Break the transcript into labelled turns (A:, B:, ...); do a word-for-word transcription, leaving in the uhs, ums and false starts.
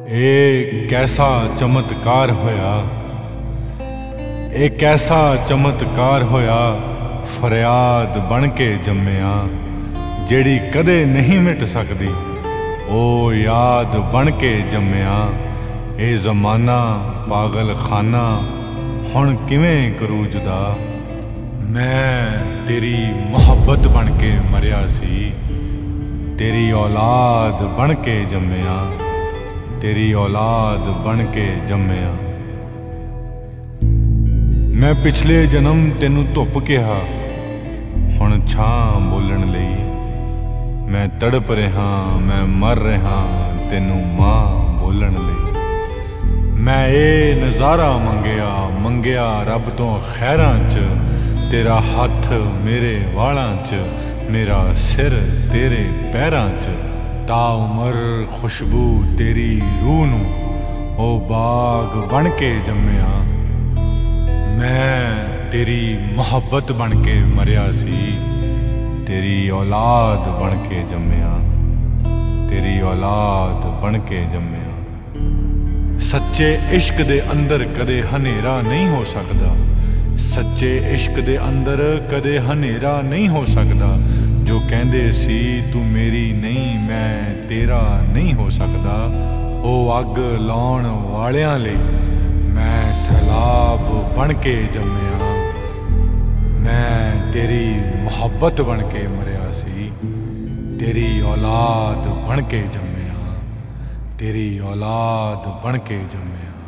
A: ਇਹ ਕੈਸਾ ਚਮਤਕਾਰ ਹੋਇਆ, ਇਹ ਕੈਸਾ ਚਮਤਕਾਰ ਹੋਇਆ, ਫਰਿਆਦ ਬਣ ਕੇ ਜੰਮਿਆ ਜਿਹੜੀ ਕਦੇ ਨਹੀਂ ਮਿਟ ਸਕਦੀ, ਉਹ ਯਾਦ ਬਣ ਕੇ ਜੰਮਿਆ। ਇਹ ਜ਼ਮਾਨਾ ਪਾਗਲਖਾਨਾ ਹੁਣ ਕਿਵੇਂ ਕਰੂ ਜੁਦਾ, ਮੈਂ ਤੇਰੀ ਮੁਹੱਬਤ ਬਣ ਕੇ ਮਰਿਆ ਸੀ, ਤੇਰੀ ਔਲਾਦ ਬਣ ਕੇ ਜੰਮਿਆ, ਤੇਰੀ ਔਲਾਦ ਬਣ ਕੇ ਜੰਮਿਆ। ਮੈਂ ਪਿਛਲੇ ਜਨਮ ਤੈਨੂੰ ਧੁੱਪ ਕਿਹਾ, ਹੁਣ ਛਾਂ ਬੋਲਣ ਲਈ। ਮੈਂ ਤੜਪ ਰਿਹਾ, ਮੈਂ ਮਰ ਰਿਹਾ, ਤੈਨੂੰ ਮਾਂ ਬੋਲਣ ਲਈ। ਮੈਂ ਇਹ ਨਜ਼ਾਰਾ ਮੰਗਿਆ ਮੰਗਿਆ ਰੱਬ ਤੋਂ ਖੈਰਾਂ 'ਚ, ਤੇਰਾ ਹੱਥ ਮੇਰੇ ਵਾਲਾਂ 'ਚ, ਮੇਰਾ ਸਿਰ ਤੇਰੇ ਪੈਰਾਂ 'ਚ। ਤਾ ਉਮਰ ਖੁਸ਼ਬੂ ਤੇਰੀ ਰੂਹ ਨੂੰ ਉਹ ਬਾਗ ਬਣ ਕੇ ਜੰਮਿਆ। ਮੈਂ ਤੇਰੀ ਮੁਹੱਬਤ ਬਣ ਕੇ ਮਰਿਆ ਸੀ, ਤੇਰੀ ਔਲਾਦ ਬਣ ਕੇ ਜੰਮਿਆ, ਤੇਰੀ ਔਲਾਦ ਬਣ ਕੇ ਜੰਮਿਆ। ਸੱਚੇ ਇਸ਼ਕ ਦੇ ਅੰਦਰ ਕਦੇ ਹਨੇਰਾ ਨਹੀਂ ਹੋ ਸਕਦਾ, ਸੱਚੇ ਇਸ਼ਕ ਦੇ ਅੰਦਰ ਕਦੇ ਹਨੇਰਾ ਨਹੀਂ ਹੋ ਸਕਦਾ। ਜੋ ਕਹਿੰਦੇ ਸੀ ਤੂੰ ਮੇਰੀ ਨਹੀਂ ਮੈਂ ਤੇਰਾ ਨਹੀਂ ਹੋ ਸਕਦਾ, ਉਹ ਅੱਗ ਲਾਉਣ ਵਾਲਿਆਂ ਲਈ ਮੈਂ ਸੈਲਾਬ ਬਣ ਕੇ ਜੰਮਿਆ। ਮੈਂ ਤੇਰੀ ਮੁਹੱਬਤ ਬਣ ਕੇ ਮਰਿਆ ਸੀ, ਤੇਰੀ ਔਲਾਦ ਬਣ ਕੇ ਜੰਮਿਆ, ਤੇਰੀ ਔਲਾਦ ਬਣ ਕੇ ਜੰਮਿਆ।